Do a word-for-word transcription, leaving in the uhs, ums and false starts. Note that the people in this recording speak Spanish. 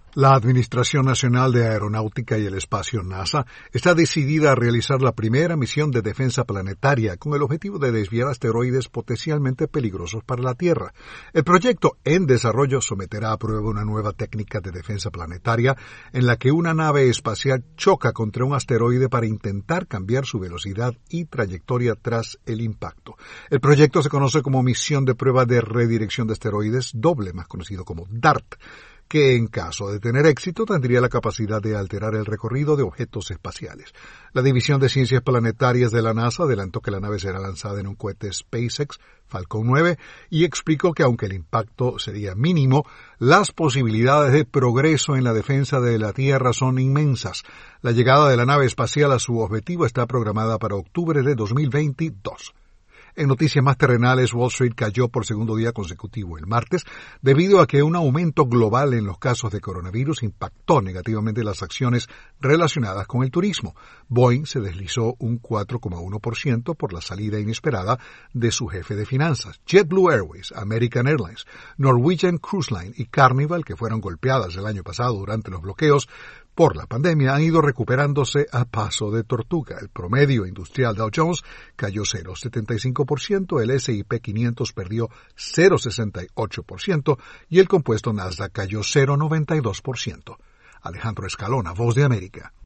La Administración Nacional de Aeronáutica y el Espacio, NASA, está decidida a realizar la primera misión de defensa planetaria con el objetivo de desviar asteroides potencialmente peligrosos para la Tierra. El proyecto en desarrollo someterá a prueba una nueva técnica de defensa planetaria en la que una nave espacial choca contra un asteroide para intentar cambiar su velocidad y trayectoria tras el impacto. El proyecto se conoce como Misión de Prueba de Redirección de Asteroides Doble, más conocido como DART, que en caso de tener éxito tendría la capacidad de alterar el recorrido de objetos espaciales. La División de Ciencias Planetarias de la NASA adelantó que la nave será lanzada en un cohete SpaceX Falcon nueve y explicó que aunque el impacto sería mínimo, las posibilidades de progreso en la defensa de la Tierra son inmensas. La llegada de la nave espacial a su objetivo está programada para octubre de dos mil veintidós. En noticias más terrenales, Wall Street cayó por segundo día consecutivo el martes debido a que un aumento global en los casos de coronavirus impactó negativamente las acciones relacionadas con el turismo. Boeing se deslizó un cuatro coma uno por ciento por la salida inesperada de su jefe de finanzas. JetBlue Airways, American Airlines, Norwegian Cruise Line y Carnival, que fueron golpeadas el año pasado durante los bloqueos por la pandemia, han ido recuperándose a paso de tortuga. El promedio industrial Dow Jones cayó cero coma setenta y cinco por ciento, el ese y pe quinientos perdió cero coma sesenta y ocho por ciento y el compuesto Nasdaq cayó cero coma noventa y dos por ciento. Alejandro Escalona, Voz de América.